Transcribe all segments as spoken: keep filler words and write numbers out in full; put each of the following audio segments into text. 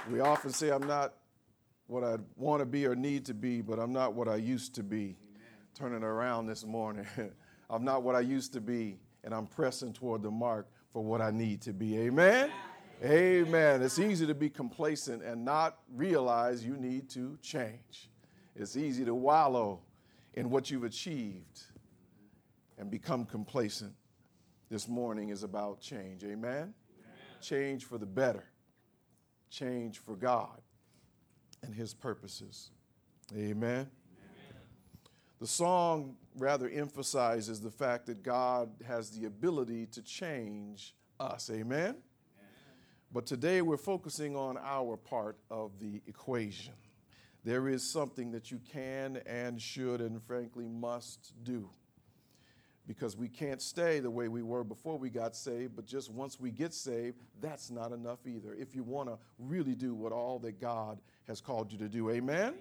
We often say I'm not what I want to be or need to be, but I'm not what I used to be. Amen. Turning around this morning. I'm not what I used to be, and I'm pressing toward the mark for what I need to be. Amen? Amen. Amen. It's easy to be complacent and not realize you need to change. It's easy to wallow in what you've achieved and become complacent. This morning is about change. Amen? Amen. Change for the better. Change for God and his purposes. Amen. Amen. The song rather emphasizes the fact that God has the ability to change us. Amen. Amen. But today we're focusing on our part of the equation. There is something that you can and should and frankly must do. Because we can't stay the way we were before we got saved, but just once we get saved, that's not enough either. If you want to really do what all that God has called you to do. Amen? Amen.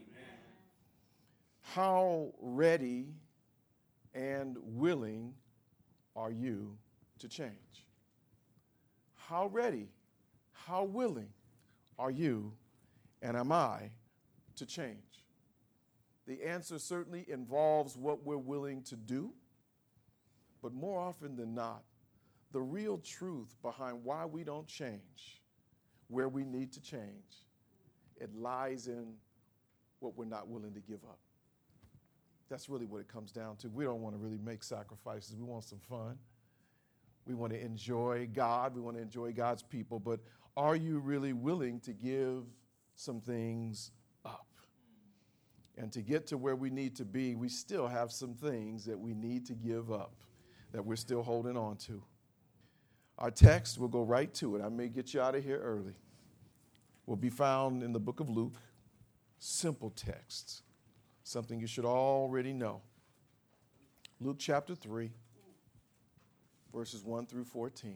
How ready and willing are you to change? How ready, how willing are you and am I to change? The answer certainly involves what we're willing to do. But more often than not, the real truth behind why we don't change, where we need to change, it lies in what we're not willing to give up. That's really what it comes down to. We don't want to really make sacrifices. We want some fun. We want to enjoy God. We want to enjoy God's people. But are you really willing to give some things up? And to get to where we need to be, we still have some things that we need to give up, that we're still holding on to. Our text, we'll go right to it. I may get you out of here early. Will be found in the book of Luke. Simple text. Something you should already know. Luke chapter three, verses one through fourteen.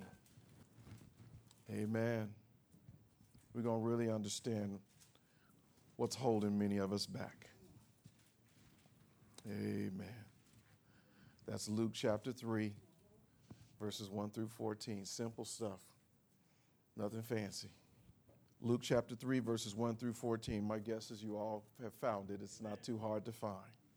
Amen. We're going to really understand what's holding many of us back. Amen. That's Luke chapter three, verses one through fourteen. Simple stuff. Nothing fancy. Luke chapter three, verses one through fourteen. My guess is you all have found it. It's not too hard to find.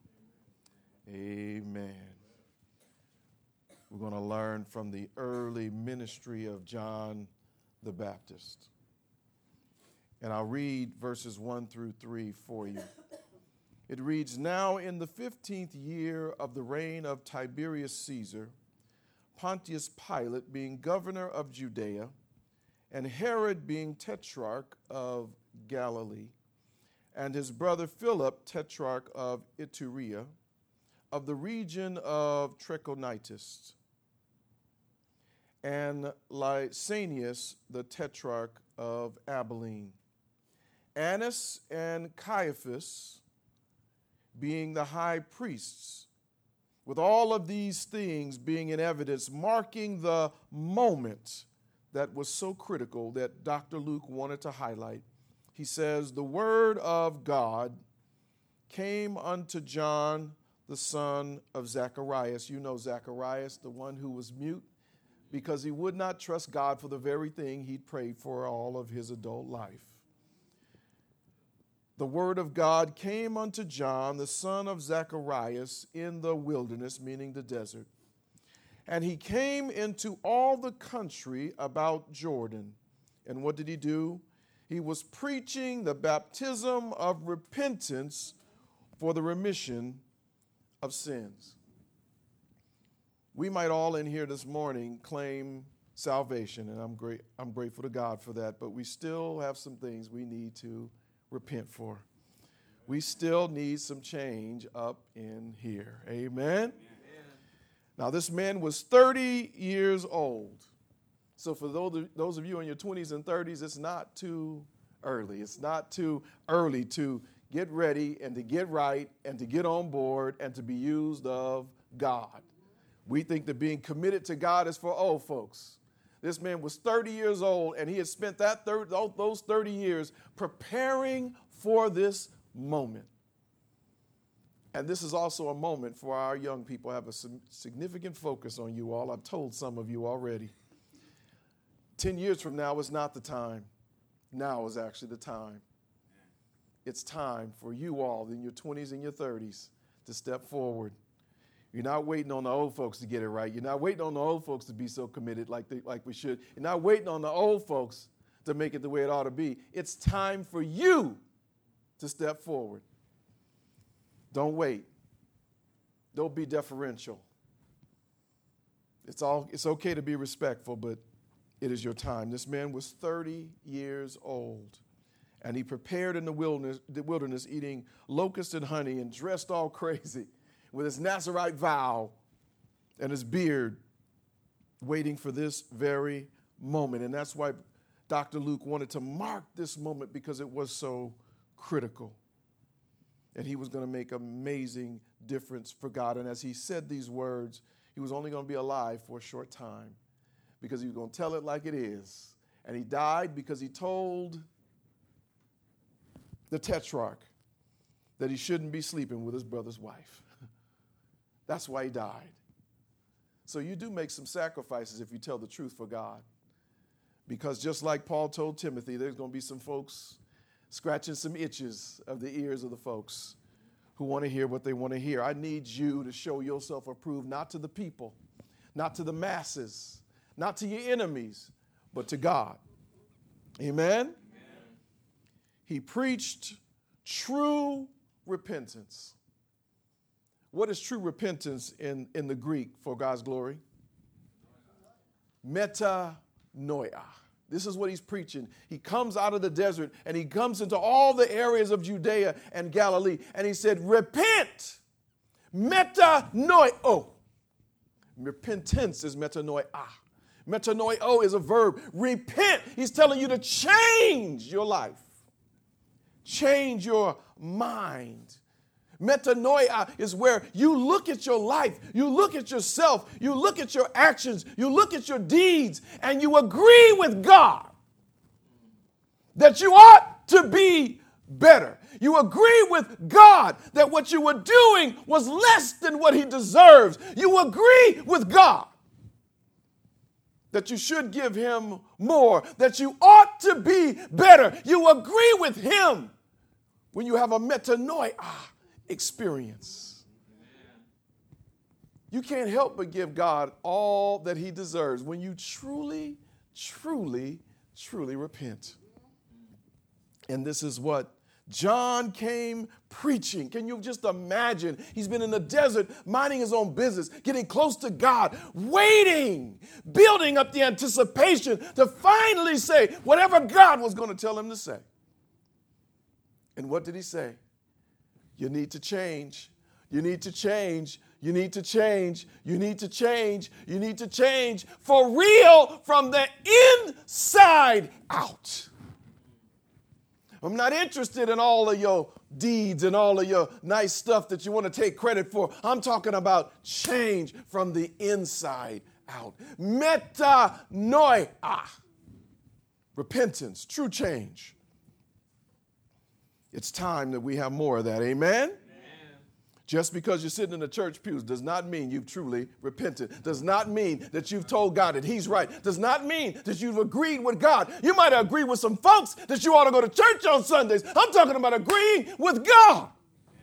Amen. We're going to learn from the early ministry of John the Baptist. And I'll read verses one through three for you. It reads, "Now in the fifteenth year of the reign of Tiberius Caesar, Pontius Pilate being governor of Judea, and Herod being tetrarch of Galilee, and his brother Philip tetrarch of Iturea, of the region of Trachonitis, and Lysanias the tetrarch of Abilene, Annas and Caiaphas being the high priests, with all of these things being in evidence, marking the moment that was so critical that Doctor Luke wanted to highlight. He says, the word of God came unto John, the son of Zacharias. You know Zacharias, the one who was mute, because he would not trust God for the very thing he'd prayed for all of his adult life. The word of God came unto John, the son of Zacharias, in the wilderness, meaning the desert. And he came into all the country about Jordan. And what did he do? He was preaching the baptism of repentance for the remission of sins. We might all in here this morning claim salvation, and I'm great, I'm grateful to God for that, but we still have some things we need to repent for. We still need some change up in here. Amen? Amen. Now, this man was thirty years old. So for those, those of you in your twenties and thirties, it's not too early. It's not too early to get ready and to get right and to get on board and to be used of God. We think that being committed to God is for old folks. This man was thirty years old, and he had spent that thirty, those thirty years preparing for this moment. And this is also a moment for our young people. I have a significant focus on you all. I've told some of you already. Ten years from now is not the time. Now is actually the time. It's time for you all in your twenties and your thirties to step forward. You're not waiting on the old folks to get it right. You're not waiting on the old folks to be so committed like they, like we should. You're not waiting on the old folks to make it the way it ought to be. It's time for you to step forward. Don't wait. Don't be deferential. It's all. It's okay to be respectful, but it is your time. This man was thirty years old, and he prepared in the wilderness, the wilderness eating locusts and honey and dressed all crazy with his Nazirite vow and his beard, waiting for this very moment. And that's why Doctor Luke wanted to mark this moment, because it was so critical. And he was going to make amazing difference for God. And as he said these words, he was only going to be alive for a short time, because he was going to tell it like it is. And he died because he told the tetrarch that he shouldn't be sleeping with his brother's wife. That's why he died. So you do make some sacrifices if you tell the truth for God. Because just like Paul told Timothy, there's going to be some folks scratching some itches of the ears of the folks who want to hear what they want to hear. I need you to show yourself approved, not to the people, not to the masses, not to your enemies, but to God. Amen? Amen. He preached true repentance. What is true repentance in, in the Greek for God's glory? Metanoia. This is what he's preaching. He comes out of the desert and he comes into all the areas of Judea and Galilee. And he said, repent. Metanoio. Repentance is metanoia. Metanoio is a verb. Repent. He's telling you to change your life. Change your mind. Metanoia is where you look at your life, you look at yourself, you look at your actions, you look at your deeds, and you agree with God that you ought to be better. You agree with God that what you were doing was less than what he deserves. You agree with God that you should give him more, that you ought to be better. You agree with him when you have a metanoia experience. You can't help but give God all that he deserves when you truly, truly, truly repent. And this is what John came preaching. Can you just imagine? He's been in the desert, minding his own business, getting close to God, waiting, building up the anticipation to finally say whatever God was going to tell him to say. And what did he say? You need to change. You need to change. You need to change. You need to change. You need to change for real from the inside out. I'm not interested in all of your deeds and all of your nice stuff that you want to take credit for. I'm talking about change from the inside out. Metanoia. Repentance, true change. It's time that we have more of that. Amen? Amen? Just because you're sitting in the church pews does not mean you've truly repented. Does not mean that you've told God that he's right. Does not mean that you've agreed with God. You might agree with some folks that you ought to go to church on Sundays. I'm talking about agreeing with God. Amen.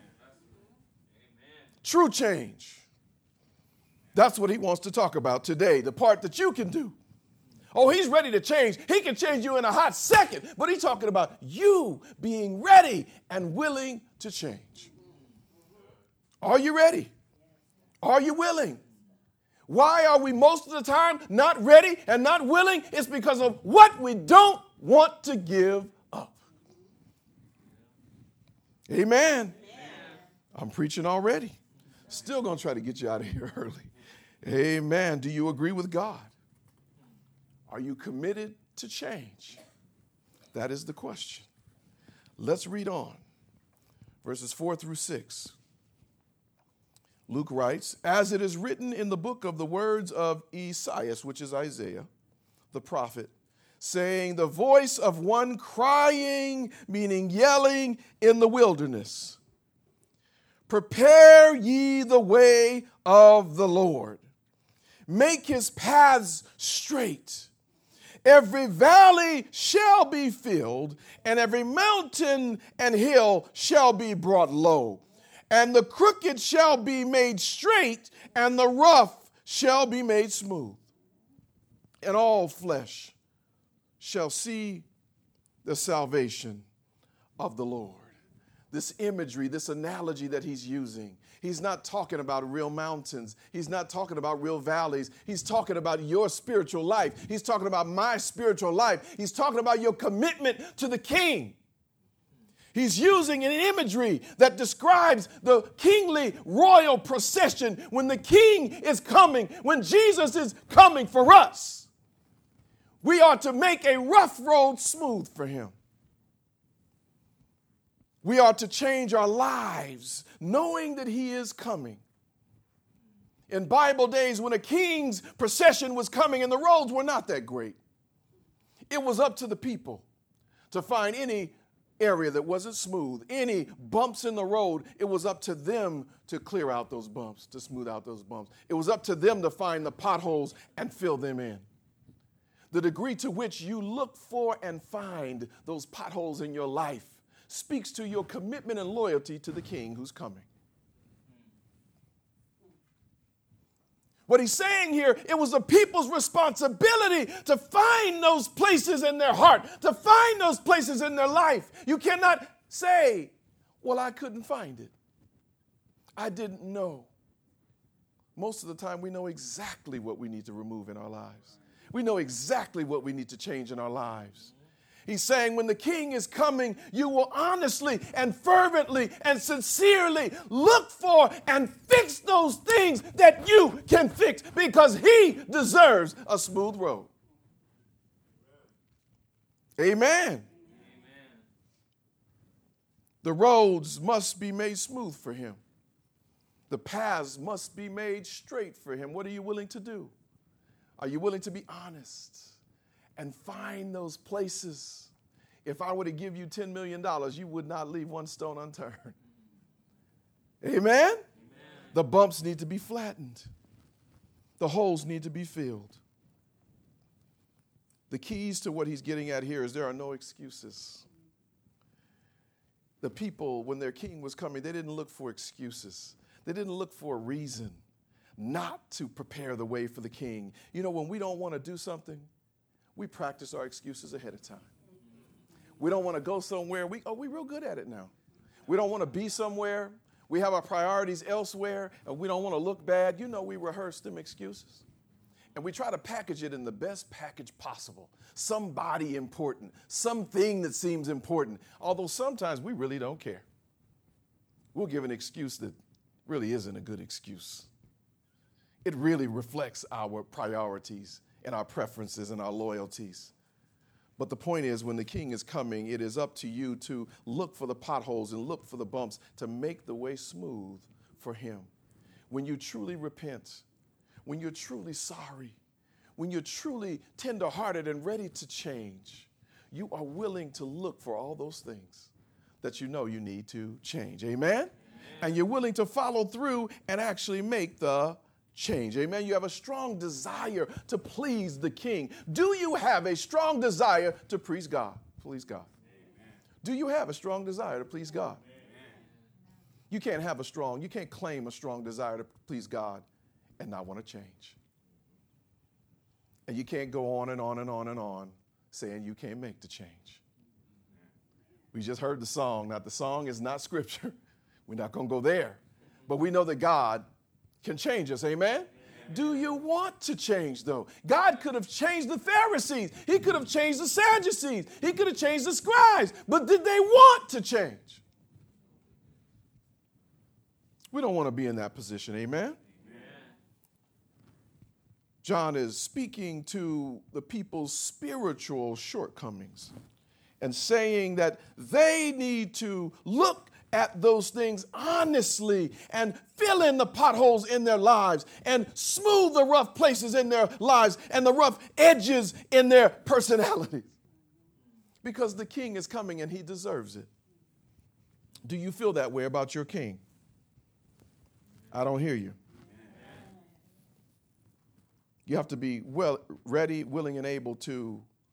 True change. That's what he wants to talk about today, the part that you can do. Oh, he's ready to change. He can change you in a hot second, but he's talking about you being ready and willing to change. Are you ready? Are you willing? Why are we most of the time not ready and not willing? It's because of what we don't want to give up. Amen. Amen. I'm preaching already. Still going to try to get you out of here early. Amen. Do you agree with God? Are you committed to change? That is the question. Let's read on. Verses four through six. Luke writes, as it is written in the book of the words of Esaias, which is Isaiah, the prophet, saying, the voice of one crying, meaning yelling in the wilderness, prepare ye the way of the Lord. Make his paths straight. Every valley shall be filled, and every mountain and hill shall be brought low. And the crooked shall be made straight, and the rough shall be made smooth. And all flesh shall see the salvation of the Lord. This imagery, this analogy that he's using, he's not talking about real mountains. He's not talking about real valleys. He's talking about your spiritual life. He's talking about my spiritual life. He's talking about your commitment to the King. He's using an imagery that describes the kingly royal procession when the King is coming, when Jesus is coming for us. We are to make a rough road smooth for him. We are to change our lives knowing that he is coming. In Bible days, when a king's procession was coming and the roads were not that great, it was up to the people to find any area that wasn't smooth, any bumps in the road. It was up to them to clear out those bumps, to smooth out those bumps. It was up to them to find the potholes and fill them in. The degree to which you look for and find those potholes in your life speaks to your commitment and loyalty to the King who's coming. What he's saying here, it was the people's responsibility to find those places in their heart, to find those places in their life. You cannot say, well, I couldn't find it. I didn't know. Most of the time, we know exactly what we need to remove in our lives. We know exactly what we need to change in our lives. He's saying when the King is coming, you will honestly and fervently and sincerely look for and fix those things that you can fix because he deserves a smooth road. Amen. Amen. The roads must be made smooth for him. The paths must be made straight for him. What are you willing to do? Are you willing to be honest and find those places? If I were to give you ten million dollars, you would not leave one stone unturned. Amen? Amen? The bumps need to be flattened. The holes need to be filled. The keys to what he's getting at here is there are no excuses. The people, when their king was coming, they didn't look for excuses. They didn't look for a reason not to prepare the way for the king. You know, when we don't want to do something, we practice our excuses ahead of time. We don't want to go somewhere. We, oh, we're real good at it now. We don't want to be somewhere. We have our priorities elsewhere, and we don't want to look bad. You know, we rehearse them excuses. And we try to package it in the best package possible. Somebody important, something that seems important, although sometimes we really don't care. We'll give an excuse that really isn't a good excuse. It really reflects our priorities and our preferences and our loyalties. But the point is, when the king is coming, it is up to you to look for the potholes and look for the bumps to make the way smooth for him. When you truly repent, when you're truly sorry, when you're truly tenderhearted and ready to change, you are willing to look for all those things that you know you need to change. Amen? Amen. And you're willing to follow through and actually make the change. Amen. You have a strong desire to please the king. Do you have a strong desire to please God? Please God. Amen. Do you have a strong desire to please God? Amen. You can't have a strong, you can't claim a strong desire to please God and not want to change. And you can't go on and on and on and on saying you can't make the change. We just heard the song. Now, the song is not scripture. We're not going to go there. But we know that God can change us. Amen? Amen? Do you want to change, though? God could have changed the Pharisees. He could have changed the Sadducees. He could have changed the scribes. But did they want to change? We don't want to be in that position. Amen? Amen. John is speaking to the people's spiritual shortcomings and saying that they need to look at those things honestly and fill in the potholes in their lives and smooth the rough places in their lives and the rough edges in their personalities. Because the king is coming and he deserves it. Do you feel that way about your king? I don't hear you. You have to be well ready, willing, and able to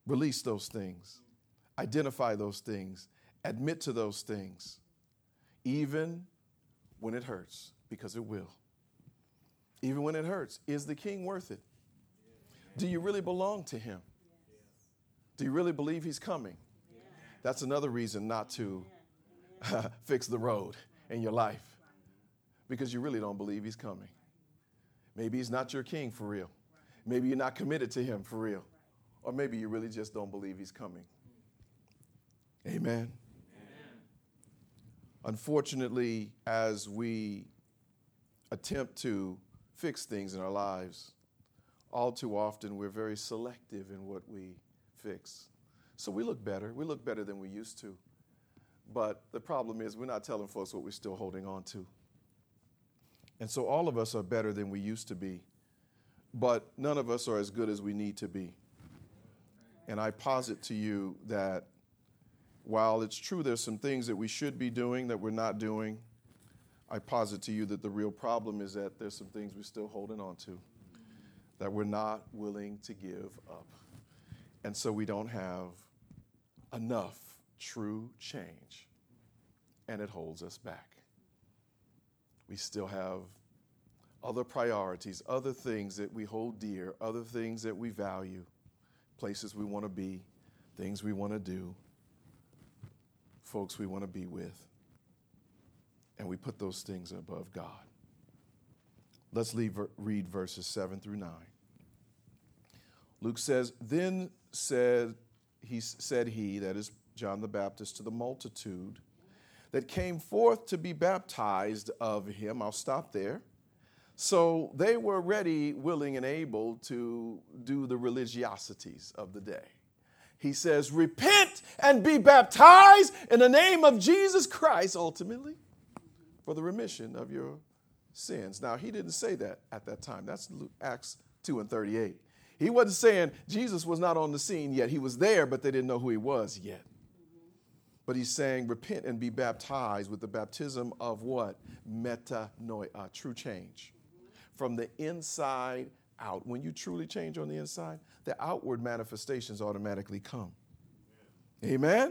Release those things. Identify those things. Admit to those things, even when it hurts, because it will. Even when it hurts. Is the king worth it? Do you really belong to him? Do you really believe he's coming? That's another reason not to uh, fix the road in your life, because you really don't believe he's coming. Maybe he's not your king for real. Maybe you're not committed to him for real. Or maybe you really just don't believe he's coming. Amen. Amen. Unfortunately, as we attempt to fix things in our lives, all too often we're very selective in what we fix. So we look better. We look better than we used to. But the problem is we're not telling folks what we're still holding on to. And so all of us are better than we used to be, but none of us are as good as we need to be. And I posit to you that while it's true there's some things that we should be doing that we're not doing, I posit to you that the real problem is that there's some things we're still holding on to that we're not willing to give up. And so we don't have enough true change, and it holds us back. We still have other priorities, other things that we hold dear, other things that we value, places we want to be, things we want to do, folks we want to be with, and we put those things above God. Let's leave, read verses seven through nine. Luke says, Then said he, said he, that is John the Baptist, to the multitude that came forth to be baptized of him. I'll stop there. So they were ready, willing, and able to do the religiosities of the day. He says, repent and be baptized in the name of Jesus Christ, ultimately, for the remission of your sins. Now, he didn't say that at that time. That's Luke, Acts two and thirty-eight. He wasn't saying Jesus was not on the scene yet. He was there, but they didn't know who he was yet. But he's saying, repent and be baptized with the baptism of what? Metanoia, true change. From the inside out. When you truly change on the inside, the outward manifestations automatically come. Amen? Amen?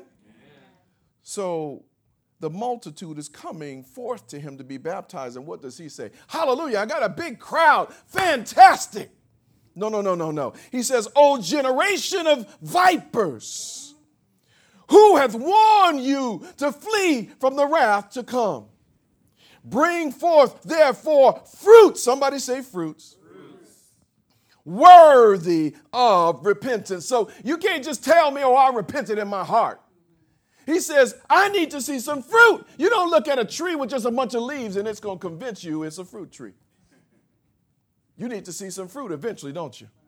So the multitude is coming forth to him to be baptized. And what does he say? Hallelujah, I got a big crowd. Fantastic. No, no, no, no, no. He says, O generation of vipers, who hath warned you to flee from the wrath to come? Bring forth, therefore, fruits. Somebody say fruits. Fruits. Worthy of repentance. So you can't just tell me, oh, I repented in my heart. He says, I need to see some fruit. You don't look at a tree with just a bunch of leaves and it's going to convince you it's a fruit tree. You need to see some fruit eventually, don't you?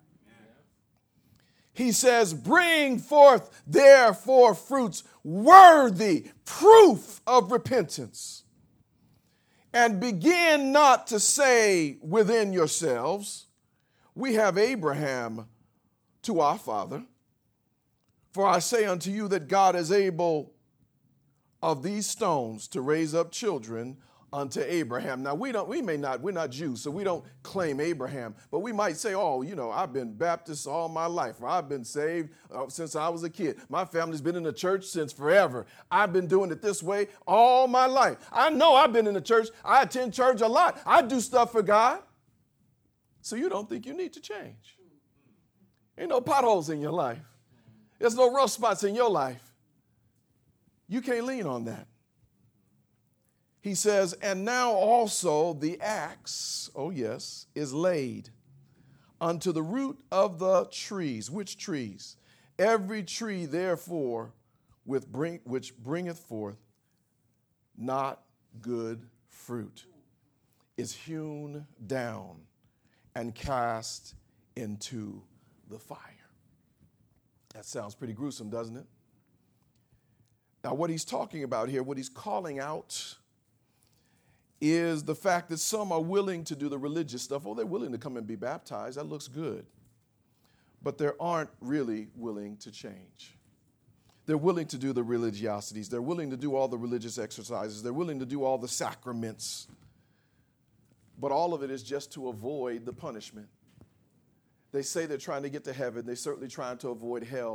He says, bring forth, therefore, fruits worthy, proof of repentance. And begin not to say within yourselves, we have Abraham to our father. For I say unto you that God is able of these stones to raise up children unto Abraham. Now, we don't, we may not, we're not Jews, so we don't claim Abraham, but we might say, oh, you know, I've been Baptist all my life, or I've been saved uh, since I was a kid. My family's been in the church since forever. I've been doing it this way all my life. I know I've been in the church. I attend church a lot. I do stuff for God. So you don't think you need to change. Ain't no potholes in your life. There's no rough spots in your life. You can't lean on that. He says, and now also the axe, oh yes, is laid unto the root of the trees. Which trees? Every tree, therefore, with bring, which bringeth forth not good fruit, is hewn down and cast into the fire. That sounds pretty gruesome, doesn't it? Now, what he's talking about here, what he's calling out, is the fact that some are willing to do the religious stuff. Oh, they're willing to come and be baptized. That looks good. But they aren't really willing to change. They're willing to do the religiosities. They're willing to do all the religious exercises. They're willing to do all the sacraments. But all of it is just to avoid the punishment. They say they're trying to get to heaven. They're certainly trying to avoid hell.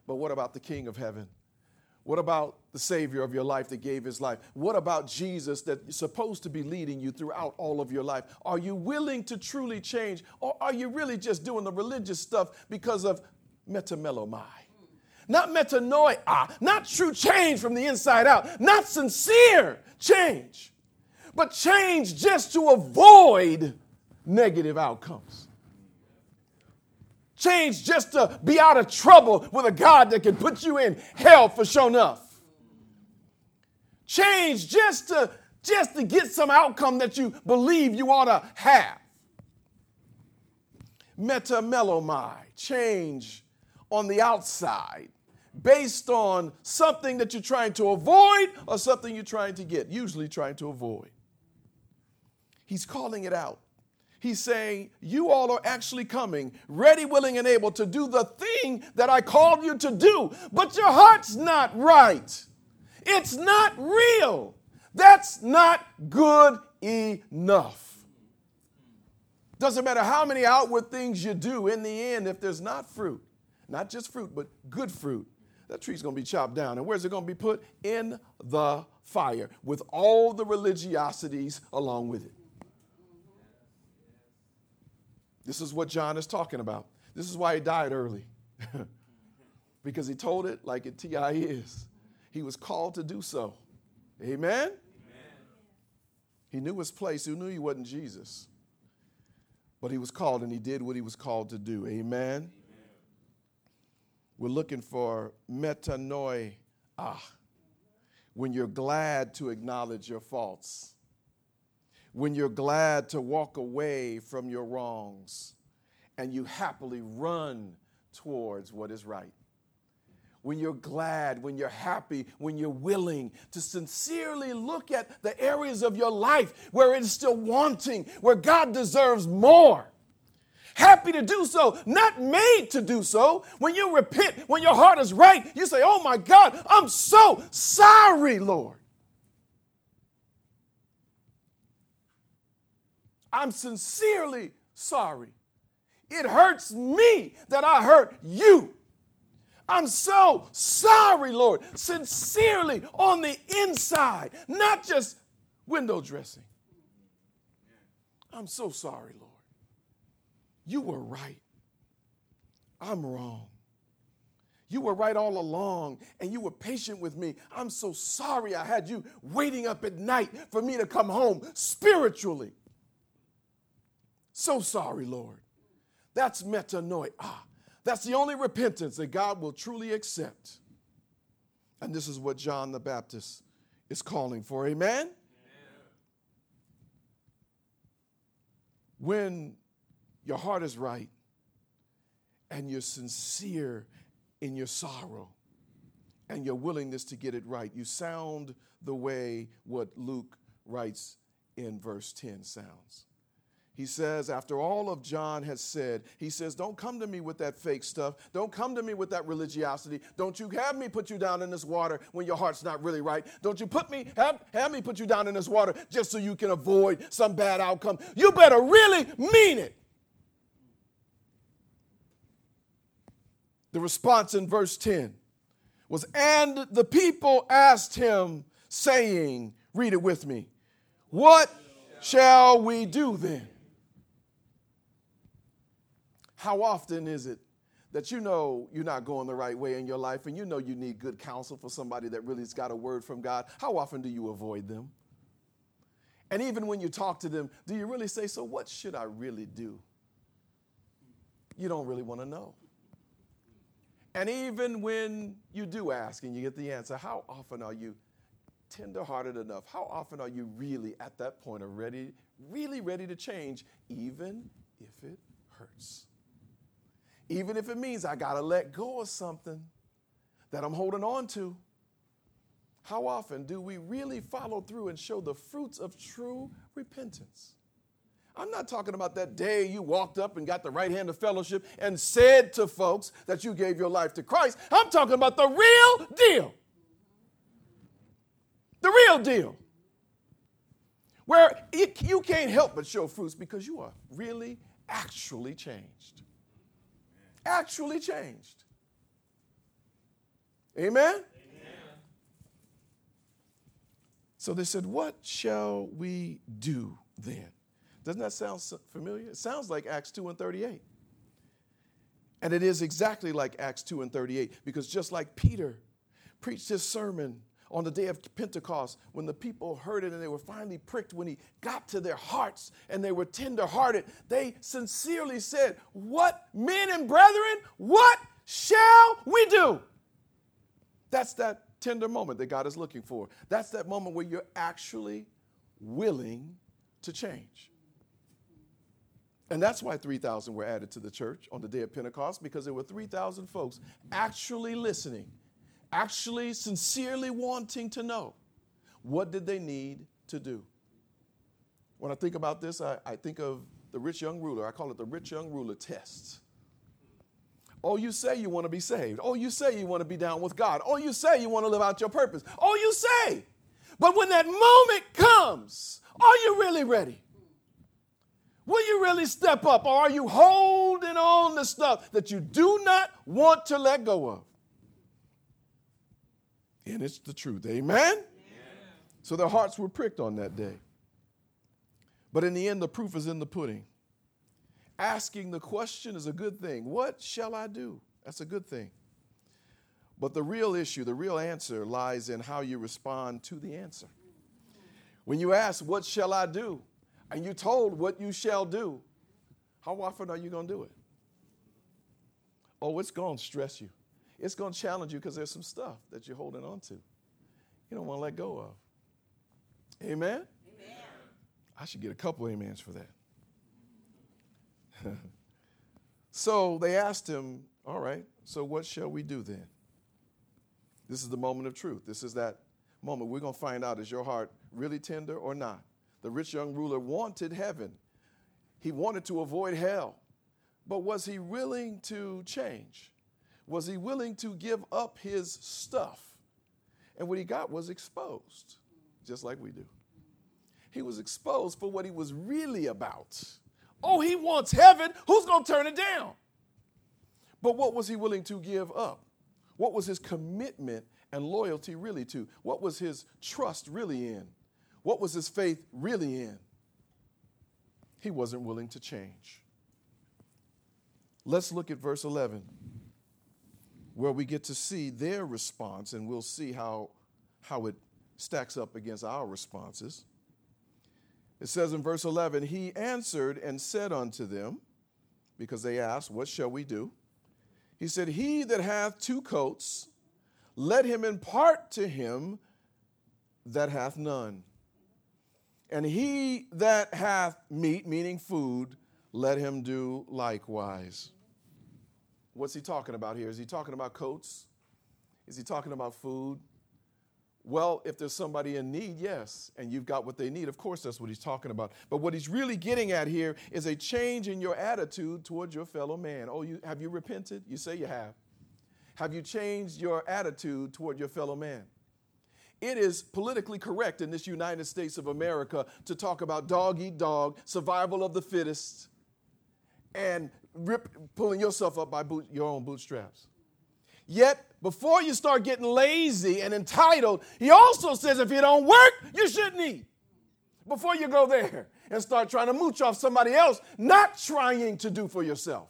But what about the King of heaven? What about the Savior of your life that gave his life? What about Jesus that is supposed to be leading you throughout all of your life? Are you willing to truly change, or are you really just doing the religious stuff because of metamelomai? Not metanoia, not true change from the inside out, not sincere change, but change just to avoid negative outcomes. Change just to be out of trouble with a God that can put you in hell for sure enough. Change just to, just to get some outcome that you believe you ought to have. Metamelomai, change on the outside based on something that you're trying to avoid or something you're trying to get, usually trying to avoid. He's calling it out. He's saying, you all are actually coming, ready, willing, and able to do the thing that I called you to do, but your heart's not right. It's not real. That's not good enough. Doesn't matter how many outward things you do, in the end, if there's not fruit, not just fruit, but good fruit, that tree's going to be chopped down. And where's it going to be put? In the fire, with all the religiosities along with it. This is what John is talking about. This is why he died early. Because he told it like it T I is. He was called to do so. Amen? Amen? He knew his place. He knew he wasn't Jesus. But he was called, and he did what he was called to do. Amen? Amen. We're looking for metanoia, when you're glad to acknowledge your faults. When you're glad to walk away from your wrongs and you happily run towards what is right. When you're glad, when you're happy, when you're willing to sincerely look at the areas of your life where it is still wanting, where God deserves more. Happy to do so, not made to do so. When you repent, when your heart is right, you say, oh my God, I'm so sorry, Lord. I'm sincerely sorry. It hurts me that I hurt you. I'm so sorry, Lord, sincerely on the inside, not just window dressing. I'm so sorry, Lord. You were right. I'm wrong. You were right all along, and you were patient with me. I'm so sorry I had you waiting up at night for me to come home spiritually. So sorry, Lord. That's metanoia. That's the only repentance that God will truly accept. And this is what John the Baptist is calling for. Amen? Amen. When your heart is right and you're sincere in your sorrow and your willingness to get it right, you sound the way what Luke writes in verse ten sounds. He says, after all of John has said, he says, don't come to me with that fake stuff. Don't come to me with that religiosity. Don't you have me put you down in this water when your heart's not really right. Don't you put me, have, have me put you down in this water just so you can avoid some bad outcome. You better really mean it. The response in verse ten was, and the people asked him, saying, read it with me, what shall we do then? How often is it that you know you're not going the right way in your life and you know you need good counsel for somebody that really has got a word from God? How often do you avoid them? And even when you talk to them, do you really say, so what should I really do? You don't really want to know. And even when you do ask and you get the answer, how often are you tenderhearted enough? How often are you really at that point of ready, really ready to change, even if it hurts? Even if it means I got to let go of something that I'm holding on to. How often do we really follow through and show the fruits of true repentance? I'm not talking about that day you walked up and got the right hand of fellowship and said to folks that you gave your life to Christ. I'm talking about the real deal. The real deal. Where it, you can't help but show fruits because you are really, actually changed. Actually changed. Amen? Amen? So they said, what shall we do then? Doesn't that sound familiar? It sounds like Acts two and thirty-eight. And it is exactly like Acts two and thirty-eight, because just like Peter preached his sermon on the day of Pentecost, when the people heard it and they were finally pricked, when he got to their hearts and they were tenderhearted, they sincerely said, what, men and brethren, what shall we do? That's that tender moment that God is looking for. That's that moment where you're actually willing to change. And that's why three thousand were added to the church on the day of Pentecost, because there were three thousand folks actually listening, actually sincerely wanting to know, what did they need to do? When I think about this, I, I think of the rich young ruler. I call it the rich young ruler test. Oh, you say you want to be saved. Oh, you say you want to be down with God. Oh, you say you want to live out your purpose. Oh, you say. But when that moment comes, are you really ready? Will you really step up, or are you holding on to stuff that you do not want to let go of? And it's the truth. Amen? Amen? So their hearts were pricked on that day. But in the end, the proof is in the pudding. Asking the question is a good thing. What shall I do? That's a good thing. But the real issue, the real answer lies in how you respond to the answer. When you ask, what shall I do? And you're told what you shall do, how often are you going to do it? Oh, it's going to stress you. It's going to challenge you because there's some stuff that you're holding on to. You don't want to let go of. Amen? Amen. I should get a couple amens for that. So they asked him, all right, so what shall we do then? This is the moment of truth. This is that moment. We're going to find out, is your heart really tender or not? The rich young ruler wanted heaven. He wanted to avoid hell. But was he willing to change? Was he willing to give up his stuff? And what he got was exposed, just like we do. He was exposed for what he was really about. Oh, he wants heaven. Who's going to turn it down? But what was he willing to give up? What was his commitment and loyalty really to? What was his trust really in? What was his faith really in? He wasn't willing to change. Let's look at verse eleven, where we get to see their response, and we'll see how, how it stacks up against our responses. It says in verse eleven, he answered and said unto them, because they asked, what shall we do? He said, he that hath two coats, let him impart to him that hath none. And he that hath meat, meaning food, let him do likewise. What's he talking about here? Is he talking about coats? Is he talking about food? Well, if there's somebody in need, yes, and you've got what they need, of course that's what he's talking about. But what he's really getting at here is a change in your attitude towards your fellow man. Oh, you have you repented? You say you have. Have you changed your attitude toward your fellow man? It is politically correct in this United States of America to talk about dog eat dog, survival of the fittest, and rip, pulling yourself up by boot, your own bootstraps. Yet, before you start getting lazy and entitled, he also says if you don't work, you shouldn't eat. Before you go there and start trying to mooch off somebody else, not trying to do for yourself.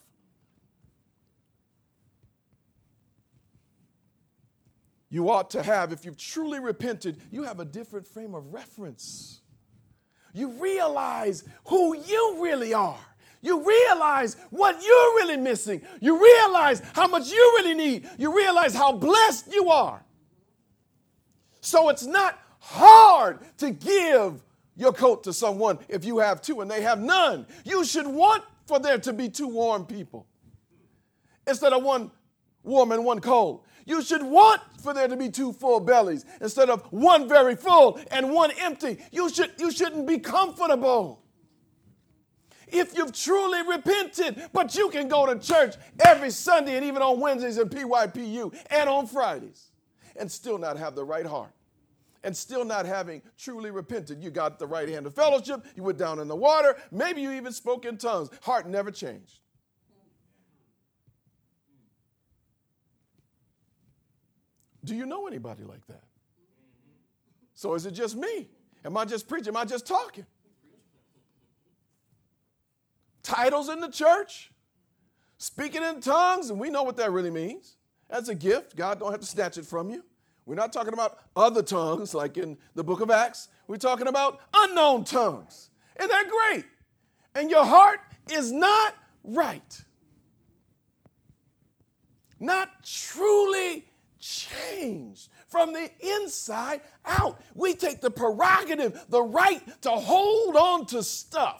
You ought to have, if you've truly repented, you have a different frame of reference. You realize who you really are. You realize what you're really missing. You realize how much you really need. You realize how blessed you are. So it's not hard to give your coat to someone if you have two and they have none. You should want for there to be two warm people instead of one warm and one cold. You should want for there to be two full bellies instead of one very full and one empty. You should, you shouldn't be comfortable if you've truly repented. But you can go to church every Sunday and even on Wednesdays at P Y P U and on Fridays and still not have the right heart and still not having truly repented. You got the right hand of fellowship. You went down in the water. Maybe you even spoke in tongues. Heart never changed. Do you know anybody like that? So is it just me? Am I just preaching? Am I just talking? Titles in the church, speaking in tongues, and we know what that really means. That's a gift. God don't have to snatch it from you. We're not talking about other tongues like in the book of Acts. We're talking about unknown tongues. Isn't that great? And your heart is not right. Not truly changed from the inside out. We take the prerogative, the right to hold on to stuff.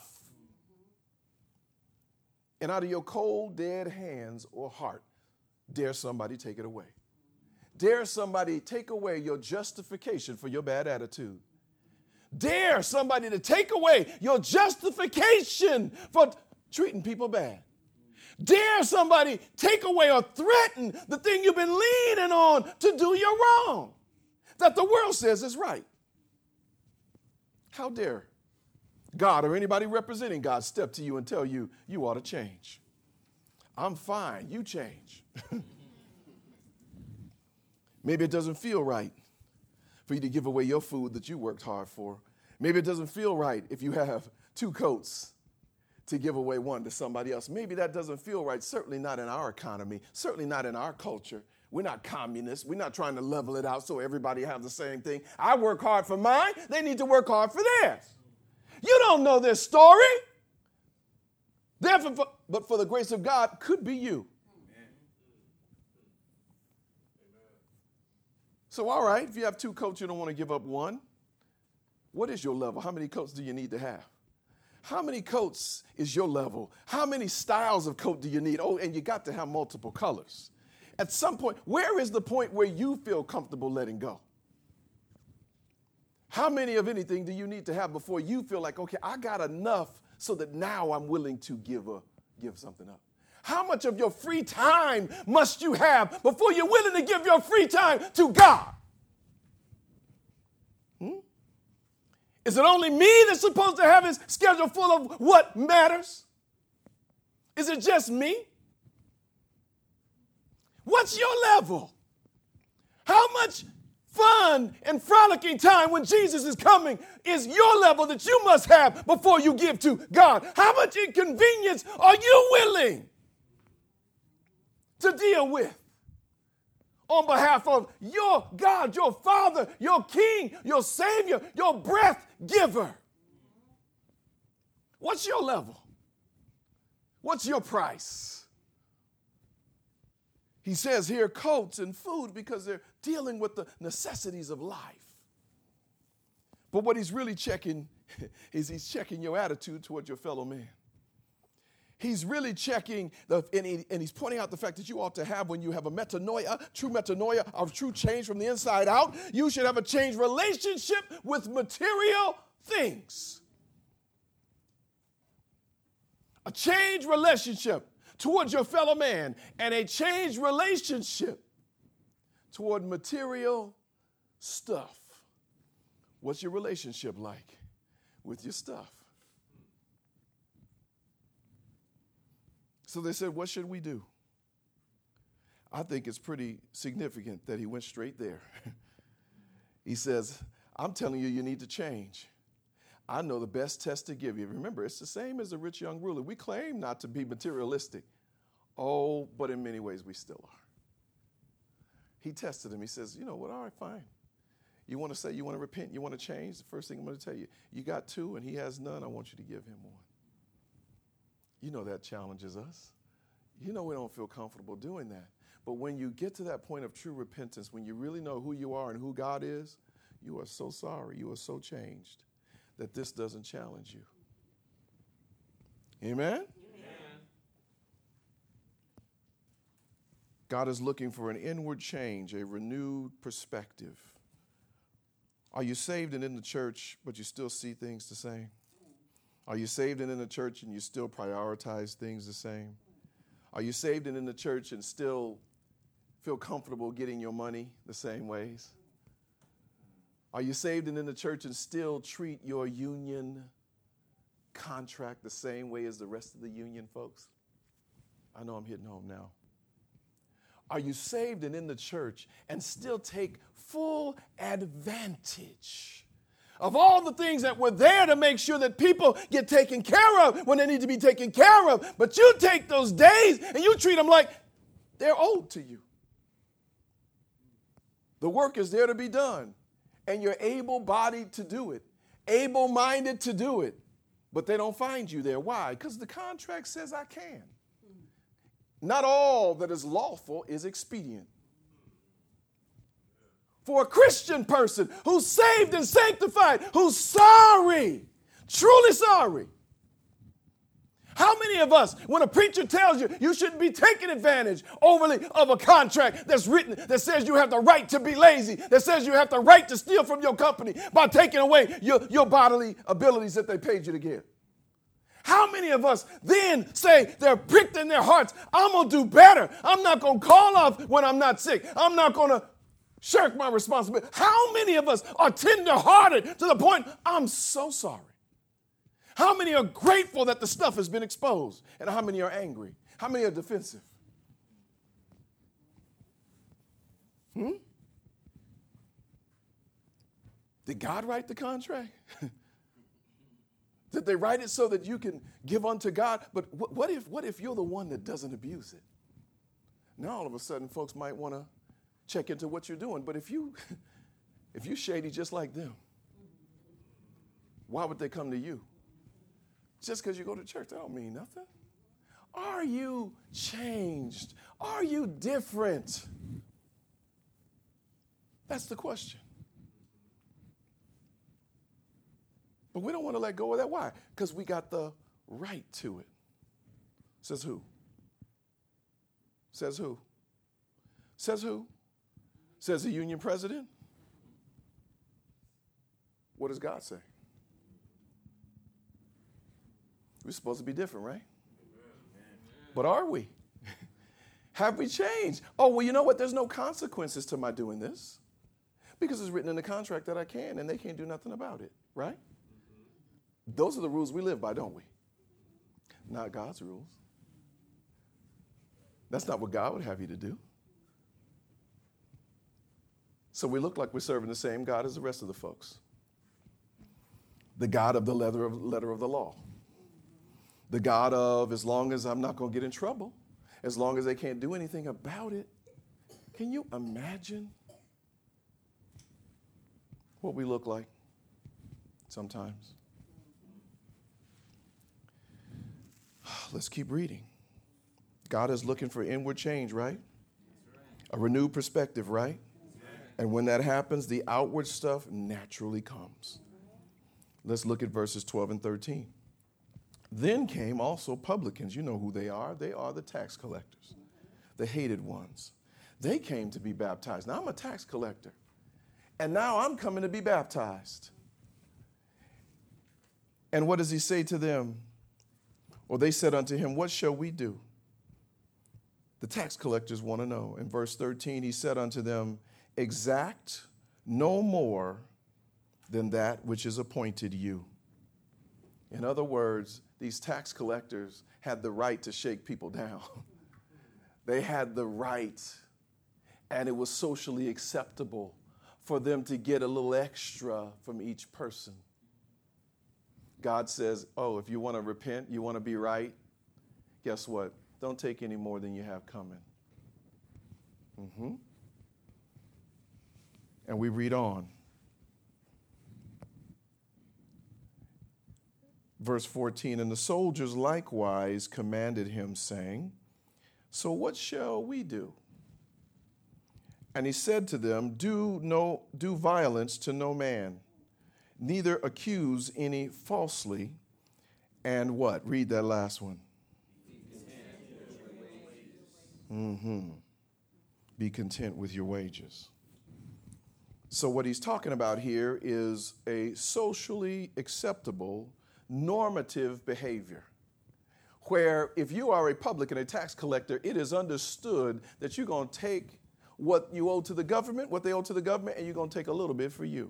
And out of your cold, dead hands or heart, dare somebody take it away. Dare somebody take away your justification for your bad attitude. Dare somebody to take away your justification for treating people bad. Dare somebody take away or threaten the thing you've been leaning on to do you wrong, that the world says is right. How dare God or anybody representing God step to you and tell you you ought to change? I'm fine. You change. Maybe it doesn't feel right for you to give away your food that you worked hard for. Maybe it doesn't feel right if you have two coats to give away one to somebody else. Maybe that doesn't feel right. Certainly not in our economy. Certainly not in our culture. We're not communists. We're not trying to level it out so everybody has the same thing. I work hard for mine. They need to work hard for theirs. You don't know this story. Therefore, but for the grace of God, could be you. Amen. So, all right, if you have two coats, you don't want to give up one. What is your level? How many coats do you need to have? How many coats is your level? How many styles of coat do you need? Oh, and you got to have multiple colors. At some point, where is the point where you feel comfortable letting go? How many of anything do you need to have before you feel like, okay, I got enough so that now I'm willing to give a, give something up? How much of your free time must you have before you're willing to give your free time to God? Hmm? Is it only me that's supposed to have his schedule full of what matters? Is it just me? What's your level? How much fun and frolicking time when Jesus is coming is your level that you must have before you give to God? How much inconvenience are you willing to deal with on behalf of your God, your Father, your King, your Savior, your breath giver? What's your level? What's your price? He says here coats and food because they're dealing with the necessities of life. But what he's really checking is he's checking your attitude toward your fellow man. He's really checking, the, and, he, and he's pointing out the fact that you ought to have when you have a metanoia, true metanoia of true change from the inside out, you should have a changed relationship with material things. A changed relationship towards your fellow man and a changed relationship toward material stuff. What's your relationship like with your stuff? So they said, what should we do? I think it's pretty significant that he went straight there. He says, I'm telling you, you need to change. I know the best test to give you. Remember, it's the same as the rich young ruler. We claim not to be materialistic. Oh, but in many ways we still are. He tested him. He says, you know what, all right, fine. You want to say you want to repent, you want to change? The first thing I'm going to tell you, you got two and he has none, I want you to give him one. You know that challenges us. You know we don't feel comfortable doing that. But when you get to that point of true repentance, when you really know who you are and who God is, you are so sorry, you are so changed that this doesn't challenge you. Amen? God is looking for an inward change, a renewed perspective. Are you saved and in the church, but you still see things the same? Are you saved and in the church and you still prioritize things the same? Are you saved and in the church and still feel comfortable getting your money the same ways? Are you saved and in the church and still treat your union contract the same way as the rest of the union folks? I know I'm hitting home now. are you saved and in the church and still take full advantage of all the things that were there to make sure that people get taken care of when they need to be taken care of? But you take those days and you treat them like they're owed to you. The work is there to be done, and you're able-bodied to do it, able-minded to do it, but they don't find you there. Why? Because the contract says I can. Not all that is lawful is expedient. For a Christian person who's saved and sanctified, who's sorry, truly sorry. How many of us, when a preacher tells you you shouldn't be taking advantage overly of a contract that's written that says you have the right to be lazy, that says you have the right to steal from your company by taking away your, your bodily abilities that they paid you to give? How many of us then say they're pricked in their hearts, I'm going to do better. I'm not going to call off when I'm not sick. I'm not going to shirk my responsibility. How many of us are tender-hearted to the point, I'm so sorry? How many are grateful that the stuff has been exposed? And how many are angry? How many are defensive? Hmm? Did God write the contract? Did they write it so that you can give unto God? But what, what if what if you're the one that doesn't abuse it? Now all of a sudden folks might want to check into what you're doing. But if you if you shady just like them, why would they come to you? Just because you go to church, that don't mean nothing. Are you changed? Are you different? That's the question. But we don't want to let go of that. Why? Because we got the right to it. Says who? Says who? Says who? Says the union president? What does God say? We're supposed to be different, right? But are we? Have we changed? Oh, well, you know what? There's no consequences to my doing this because it's written in the contract that I can, and they can't do nothing about it, right? Those are the rules we live by, don't we? Not God's rules. That's not what God would have you to do. So we look like we're serving the same God as the rest of the folks. The God of the letter of, letter of the law. The God of, as long as I'm not going to get in trouble, as long as they can't do anything about it. Can you imagine what we look like sometimes? Let's keep reading. God is looking for inward change, right? A renewed perspective, right? And when that happens, the outward stuff naturally comes. Let's look at verses twelve and thirteen. Then came also publicans. You know who they are. They are the tax collectors, the hated ones. They came to be baptized. Now I'm a tax collector, and now I'm coming to be baptized. And what does he say to them? Well, they said unto him, what shall we do? The tax collectors want to know. In verse thirteen, he said unto them, exact no more than that which is appointed you. In other words, these tax collectors had the right to shake people down. They had the right, and it was socially acceptable for them to get a little extra from each person. God says, oh, if you want to repent, you want to be right, guess what? Don't take any more than you have coming. Mm-hmm. And we read on. Verse fourteen, and the soldiers likewise commanded him, saying, so what shall we do? And he said to them, do no do violence to no man, neither accuse any falsely, and what? Read that last one. Mm-hmm. Be content with your wages. So what he's talking about here is a socially acceptable normative behavior, where if you are a publican, a tax collector, it is understood that you're going to take what you owe to the government, what they owe to the government, and you're going to take a little bit for you.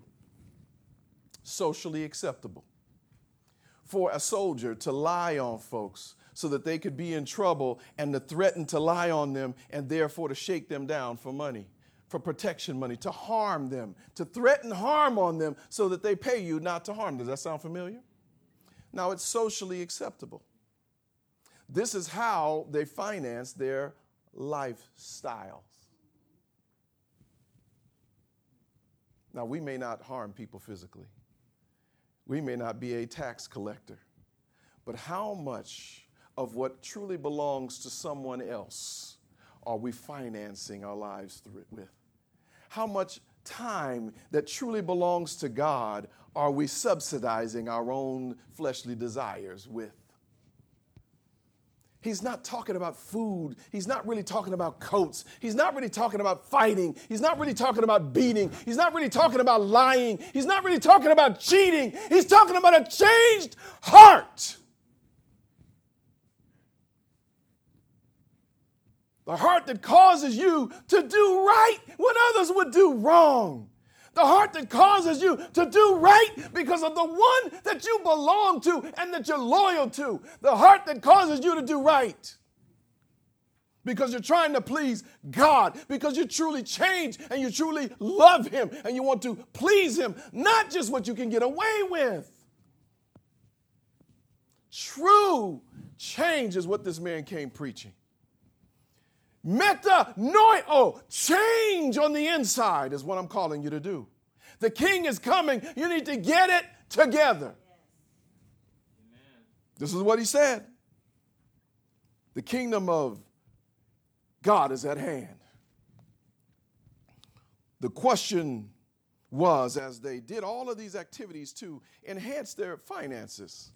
Socially acceptable. For a soldier to lie on folks so that they could be in trouble and to threaten to lie on them and therefore to shake them down for money, for protection money, to harm them, to threaten harm on them so that they pay you not to harm. Does that sound familiar? Now, it's socially acceptable. This is how they finance their lifestyles. Now, we may not harm people physically. We may not be a tax collector. But how much of what truly belongs to someone else are we financing our lives through it with? How much time that truly belongs to God are we subsidizing our own fleshly desires with? He's not talking about food. He's not really talking about coats. He's not really talking about fighting. He's not really talking about beating. He's not really talking about lying. He's not really talking about cheating. He's talking about a changed heart. The heart that causes you to do right when others would do wrong. The heart that causes you to do right because of the one that you belong to and that you're loyal to. The heart that causes you to do right because you're trying to please God, because you truly change and you truly love him and you want to please him, not just what you can get away with. Change is what this man came preaching. Metanoio, change on the inside is what I'm calling you to do. The king is coming. You need to get it together. Yes. This is what he said. The kingdom of God is at hand. The question was, as they did all of these activities to enhance their finances.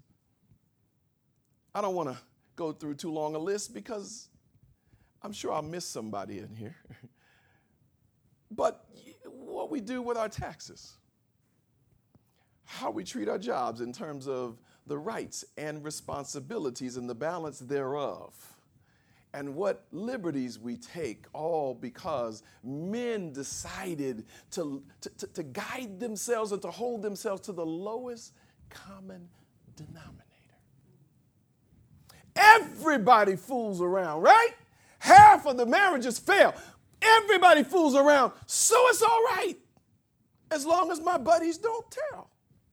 I don't want to go through too long a list because I'm sure I'll miss somebody in here. But what we do with our taxes, how we treat our jobs in terms of the rights and responsibilities and the balance thereof, and what liberties we take, all because men decided to, to, to guide themselves and to hold themselves to the lowest common denominator. Everybody fools around, right? Half of the marriages fail. Everybody fools around, so it's all right, as long as my buddies don't tell.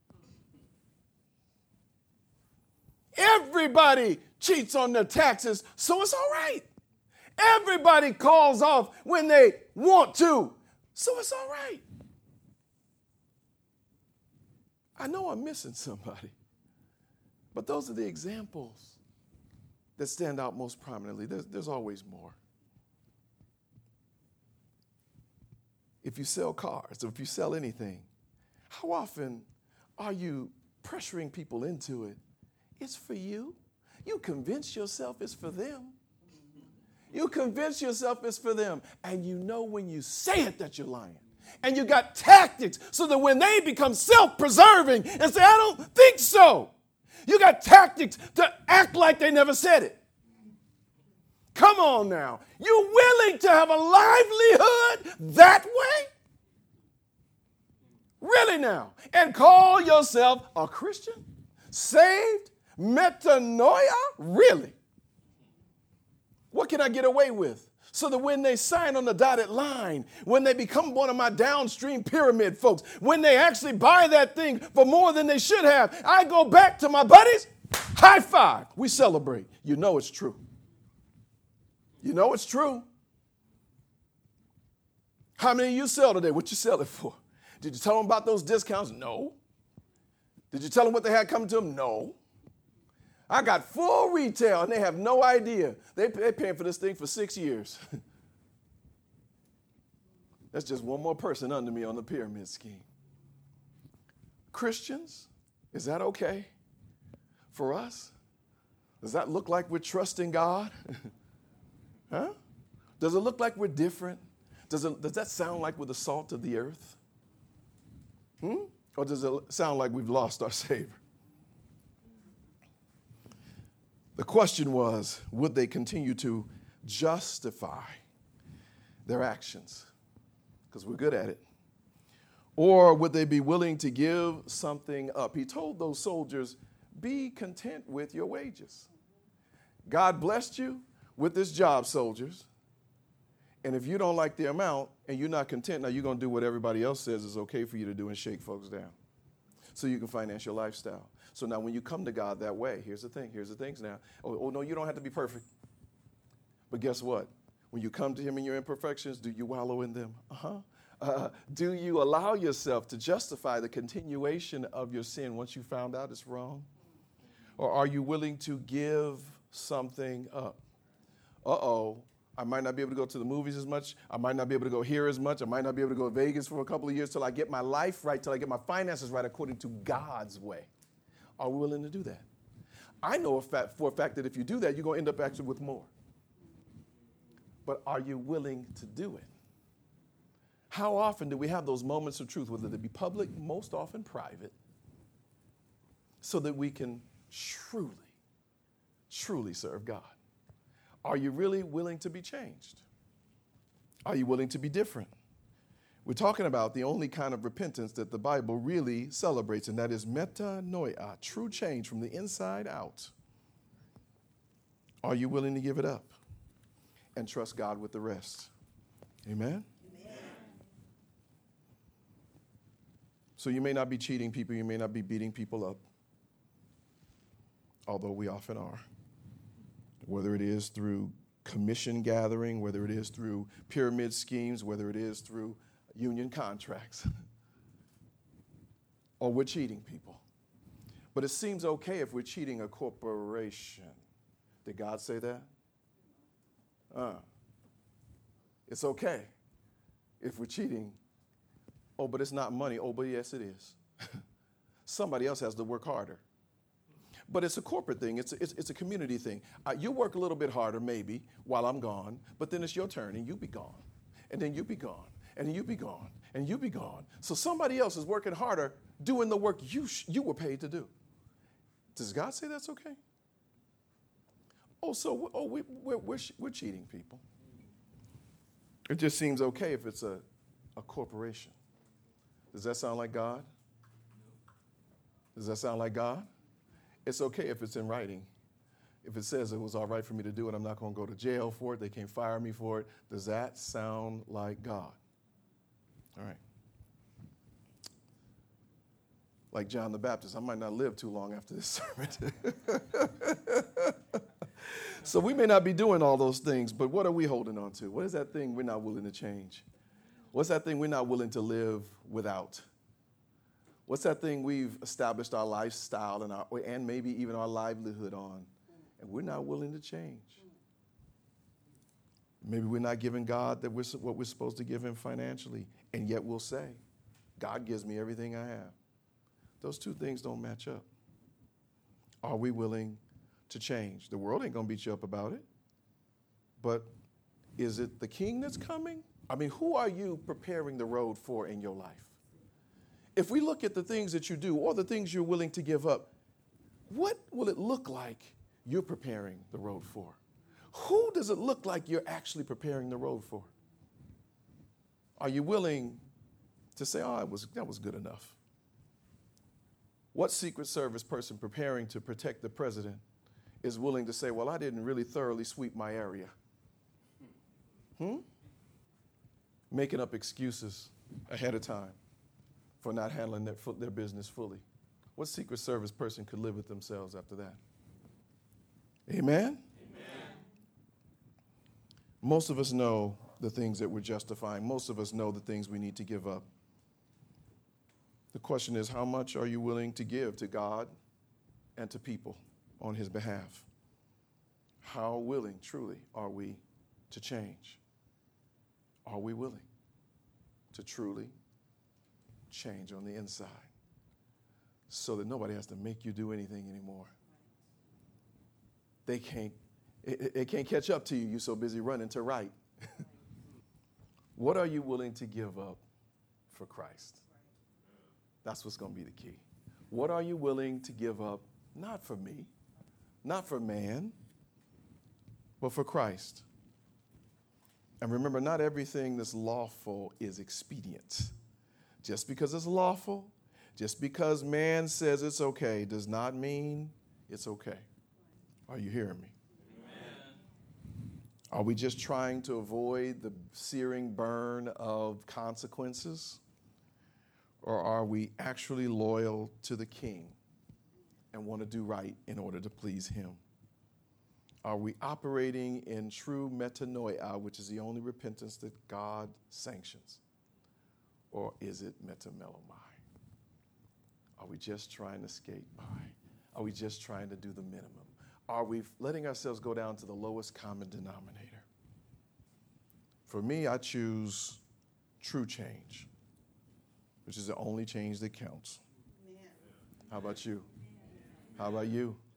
Everybody cheats on their taxes, so it's all right. Everybody calls off when they want to, so it's all right. I know I'm missing somebody, but those are the examples that stand out most prominently. There's, there's always more. If you sell cars, or if you sell anything, how often are you pressuring people into it? It's for you. You convince yourself it's for them. You convince yourself it's for them. And you know when you say it that you're lying. And you got tactics so that when they become self-preserving and say, I don't think so, you got tactics to act like they never said it. Come on now. You're willing to have a livelihood that way? Really now? And call yourself a Christian? Saved? Metanoia? Really? What can I get away with? So that when they sign on the dotted line, when they become one of my downstream pyramid folks, when they actually buy that thing for more than they should have, I go back to my buddies, high five, we celebrate. You know it's true. You know it's true. How many of you sell today? What you sell it for? Did you tell them about those discounts? No. Did you tell them what they had coming to them? No. I got full retail, and they have no idea. They, they're paying for this thing for six years. That's just one more person under me on the pyramid scheme. Christians, is that okay for us? Does that look like we're trusting God? Huh? Does it look like we're different? Does, it, does that sound like we're the salt of the earth? Hmm? Or does it sound like we've lost our Savior? The question was, would they continue to justify their actions? Because we're good at it. Or would they be willing to give something up? He told those soldiers, be content with your wages. God blessed you with this job, soldiers. And if you don't like the amount and you're not content, now you're going to do what everybody else says is okay for you to do and shake folks down so you can finance your lifestyle. So now when you come to God that way, here's the thing, here's the things now. Oh, oh no, you don't have to be perfect. But guess what? When you come to him in your imperfections, do you wallow in them? Uh-huh. Uh, do you allow yourself to justify the continuation of your sin once you found out it's wrong? Or are you willing to give something up? Uh-oh, I might not be able to go to the movies as much. I might not be able to go here as much. I might not be able to go to Vegas for a couple of years till I get my life right, till I get my finances right according to God's way. Are we willing to do that? I know a fact, for a fact that if you do that, you're going to end up actually with more. But are you willing to do it? How often do we have those moments of truth, whether they be public, most often private, so that we can truly, truly serve God? Are you really willing to be changed? Are you willing to be different? We're talking about the only kind of repentance that the Bible really celebrates, and that is metanoia, true change from the inside out. Are you willing to give it up and trust God with the rest? Amen? So you may not be cheating people, you may not be beating people up, although we often are. Whether it is through commission gathering, whether it is through pyramid schemes, whether it is through union contracts, or we're cheating people. But it seems okay if we're cheating a corporation. Did God say that? Uh, it's okay if we're cheating. Oh, but it's not money. Oh, but yes, it is. Somebody else has to work harder. But it's a corporate thing. It's a, it's, it's a community thing. Uh, you work a little bit harder maybe while I'm gone, but then it's your turn and you be gone. And then you be gone. And you be gone. And you be gone. So somebody else is working harder doing the work you sh- you were paid to do. Does God say that's okay? Oh, so oh, we, we're, we're, we're cheating people. It just seems okay if it's a, a corporation. Does that sound like God? Does that sound like God? It's okay if it's in writing. If it says it was all right for me to do it, I'm not going to go to jail for it. They can't fire me for it. Does that sound like God? All right. Like John the Baptist, I might not live too long after this sermon. So we may not be doing all those things, but what are we holding on to? What is that thing we're not willing to change? What's that thing we're not willing to live without? What's that thing we've established our lifestyle and, our, and maybe even our livelihood on, and we're not willing to change? Maybe we're not giving God that we're, what we're supposed to give him financially, and yet we'll say, God gives me everything I have. Those two things don't match up. Are we willing to change? The world ain't going to beat you up about it, but is it the king that's coming? I mean, who are you preparing the road for in your life? If we look at the things that you do or the things you're willing to give up, what will it look like you're preparing the road for? Who does it look like you're actually preparing the road for? Are you willing to say, oh, it was, that was good enough? What Secret Service person preparing to protect the president is willing to say, well, I didn't really thoroughly sweep my area? Hmm? Making up excuses ahead of time for not handling their, their business fully. What Secret Service person could live with themselves after that? Amen? Amen? Most of us know the things that we're justifying. Most of us know the things we need to give up. The question is, how much are you willing to give to God and to people on his behalf? How willing, truly, are we to change? Are we willing to truly change on the inside so that nobody has to make you do anything anymore? They can't, it, it can't catch up to you. You're so busy running to right. What are you willing to give up for Christ? That's what's going to be the key. What are you willing to give up, not for me, not for man, but for Christ? And remember, not everything that's lawful is expedient. Just because it's lawful, just because man says it's okay, does not mean it's okay. Are you hearing me? Are we just trying to avoid the searing burn of consequences? Or are we actually loyal to the King and want to do right in order to please him? Are we operating in true metanoia, which is the only repentance that God sanctions? Or is it metamelomai? Are we just trying to skate by? Are we just trying to do the minimum? Are we letting ourselves go down to the lowest common denominator? For me, I choose true change, which is the only change that counts. How about you? How about you?